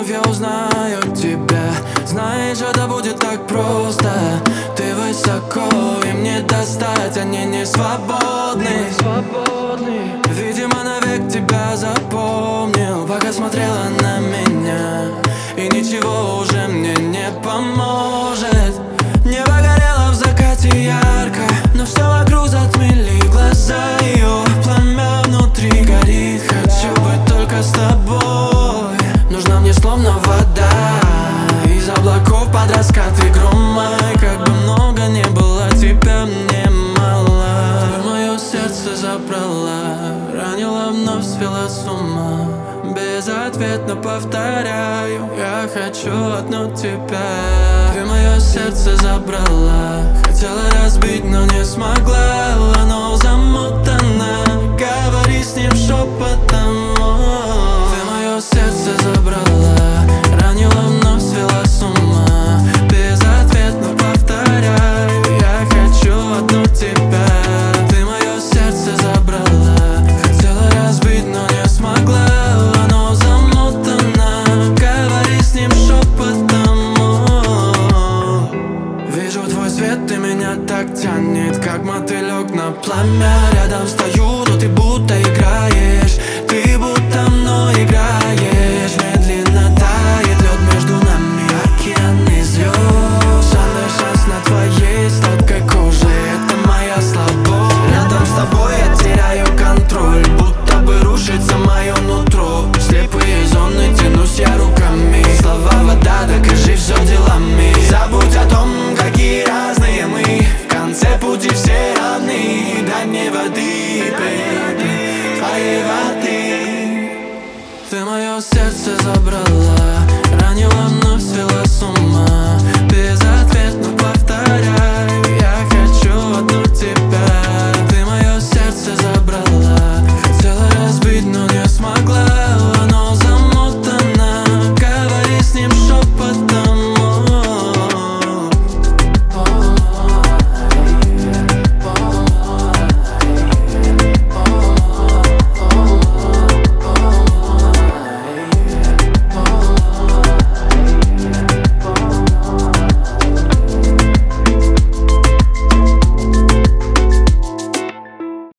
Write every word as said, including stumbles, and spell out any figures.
вновь я узнаю тебя. Знаешь, это будет так просто. Ты высоко, им не достать, они не свободны. Видимо, навек тебя запомнил, пока смотрела на меня, и ничего уже мне не поможет. Небо горело в закате ярко, но все вокруг затмили глаза ее. Пламя внутри горит, хочу быть только с тобой. Нужна мне словно вода из облаков под раскаты грома. И как бы много не было, тебя мне мало. Ты мое сердце забрала, ранила, вновь свела с ума. Безответно повторяю, я хочу одну тебя. Ты мое сердце забрала, хотела разбить, но не смогла. Оно замотано, говори с ним шепотом. Ты мое сердце забрала, ранила, вновь свела с ума. Безответно повторяю, я хочу одну тебя. Ты мое сердце забрала, хотела разбить, но не смогла. Оно замотано, говори с ним шепотом. Вижу твой свет, ты меня так тянет, как мотылек на пламя. Рядом стою, но ты будто играешь, ты будто мной играешь. Медленно тает лед между нами, океан из звезд. Жадный шанс на твоей сладкой коже, это моя слабость. Рядом с тобой я теряю контроль, будто бы рушится мое нутро. В слепые зоны тянусь я руками, слова вода, докажи все делами. Забудь о том, какие разные мы, в конце пути все равны. Дай мне воды, baby, твоей воды. Ты мое сердце забрала,